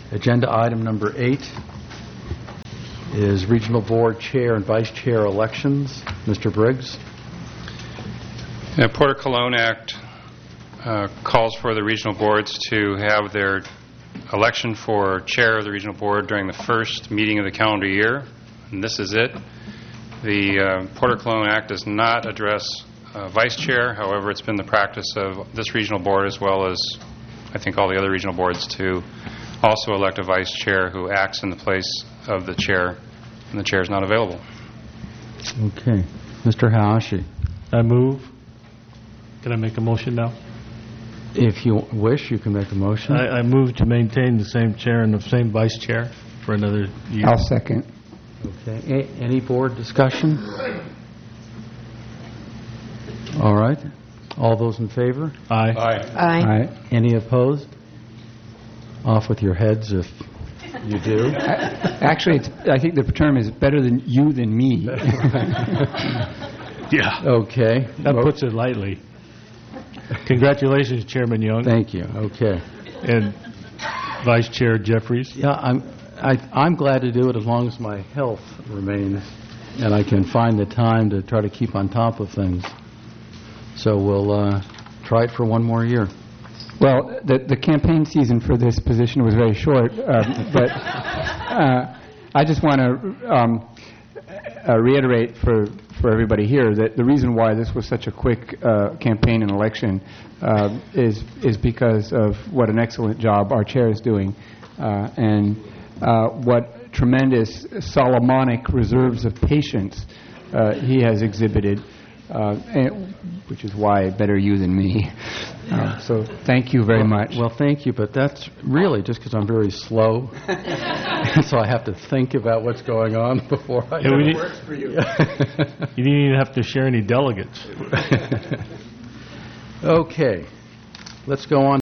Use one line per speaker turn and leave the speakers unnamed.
Agenda item number 8 is Regional Board Chair and Vice Chair elections. Mr. Briggs.
The Porter Cologne Act calls for the regional boards to have their election for chair of the regional board during the first meeting of the calendar year, and this is it. The Porter Cologne Act does not address vice chair. However, it's been the practice of this regional board, as well as I think all the other regional boards, to also elect a vice chair who acts in the place of the chair, and the chair is not available.
Okay. Mr. Hayashi.
I move. Can I make a motion now?
If you wish, you can make a motion.
I move to maintain the same chair and the same vice chair for another year.
I'll second.
Okay. Any board discussion? All right. All those in favor?
Aye.
Aye.
Any opposed? Off with your heads if you do.
Actually, I think the term is better than you than me.
Yeah.
Okay.
That puts it lightly. Congratulations, Chairman Young.
Thank you. Okay.
And Vice Chair Jeffries.
Yeah, I'm glad to do it as long as my health remains and I can find the time to try to keep on top of things. So we'll try it for one more year.
Well, the campaign season for this position was very short, but I just want to reiterate for everybody here that the reason why this was such a quick campaign and election is because of what an excellent job our chair is doing and what tremendous Solomonic reserves of patience he has exhibited, which is why better you than me. So thank you very much.
Well, thank you, but that's really just because I'm very slow. So I have to think about what's going on before I...
It works for you. You didn't even have to share any delegates.
Okay. Let's go on